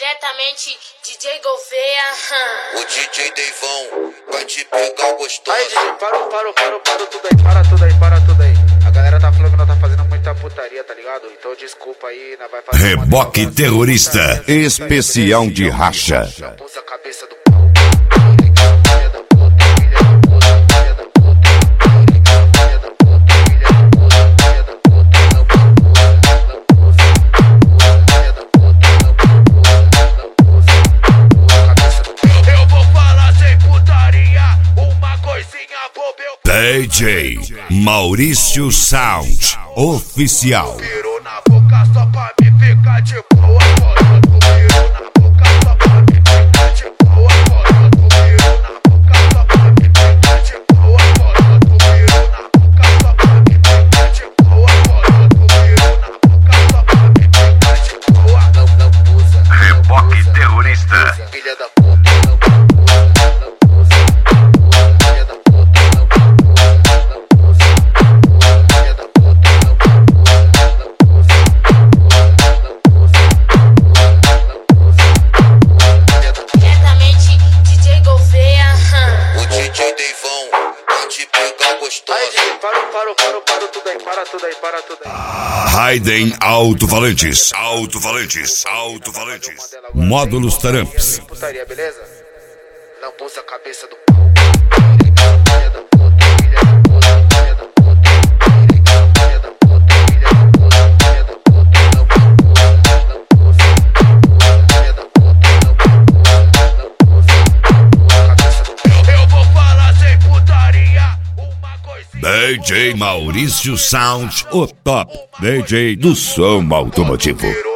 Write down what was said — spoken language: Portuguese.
Diretamente, DJ Gouveia. O DJ Deivão vai te pegar gostoso. Aí, DJ, parou tudo aí, para tudo aí. A galera tá falando que nós tá fazendo muita putaria, tá ligado? Então desculpa aí, nós vai fazer Reboque terrorista, especial de racha. Pulsa a cabeça do pau. DJ Maurício Sound Oficial. Virou na boca só pra me ficar de boa. Virou na boca só pra me ficar de boa. Virou na boca só pra me ficar de boa. Virou na boca só pra me ficar de boa. Virou na boca só pra me ficar de boa. Não usa. Reboque terrorista. Filha da puta. Para tudo aí. Raiden Alto-Falantes. Módulos Taramps. Putaria, beleza? Não pulsa a cabeça do pau. DJ Maurício Sound, o top DJ do som automotivo.